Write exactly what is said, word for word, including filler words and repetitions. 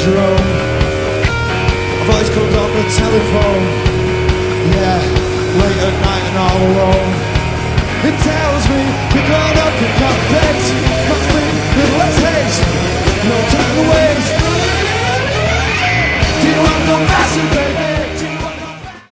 room. A voice comes on the telephone. Yeah, late at night and all alone.